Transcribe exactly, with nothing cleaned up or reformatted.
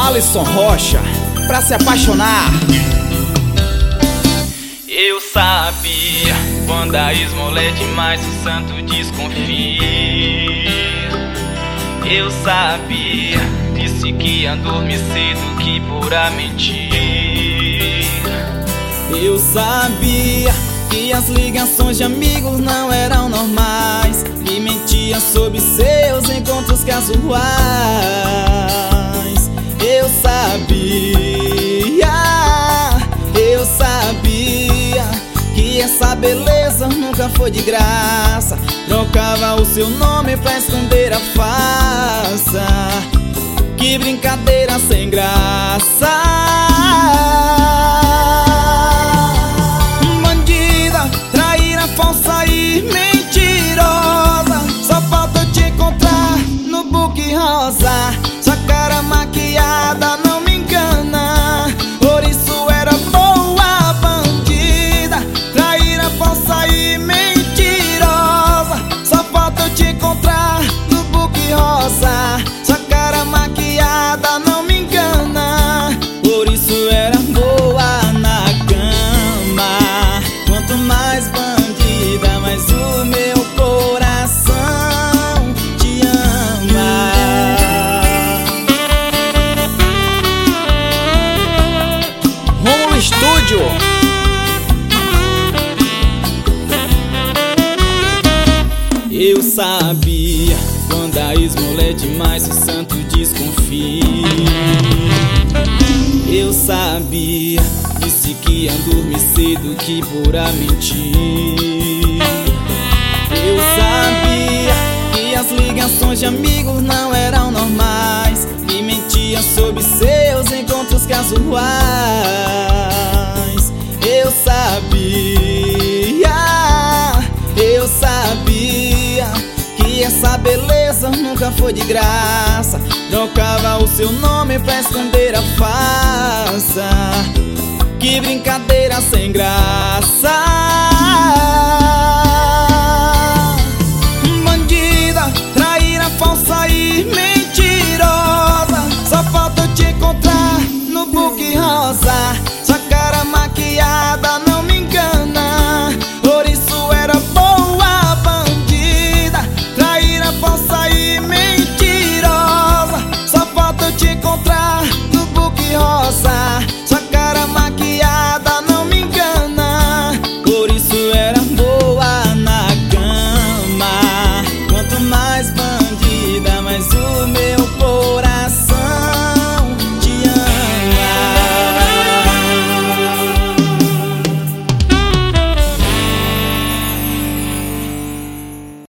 Alisson Rocha, pra se apaixonar. Eu sabia, quando a esmola é demais o santo desconfia. Eu sabia, disse que ia dormir cedo, que pura mentira. Eu sabia que as ligações de amigos não eram normais, que mentia sobre seus encontros casuais. Eu sabia, eu sabia que essa beleza nunca foi de graça. Trocava o seu nome pra esconder a farsa. Que brincadeira sem graça. Bandida, traíra, falsa e mentirosa. Só falta eu te encontrar no book rosa. Sua cara maquiada não me engana, por isso era boa. Bandida, traíra, falsa e mentirosa. Só falta eu te encontrar no book rosa. Sua cara maquiada não me engana, por isso era boa na cama. Quanto mais bandida, mais o meu coração te ama. Romulo Estúdio. Eu sabia, quando a esmola é demais o santo desconfia. Eu sabia, disse que ia dormir cedo, que pura mentira. Eu sabia que as ligações de amigos não eram normais, que mentia sobre seus encontros casuais. Eu sabia, eu sabia que essa beleza nunca foi de graça. Trocava o seu nome pra esconder a farsa. Que brincadeira sem graça. Bandida, traíra, falsa e mentira.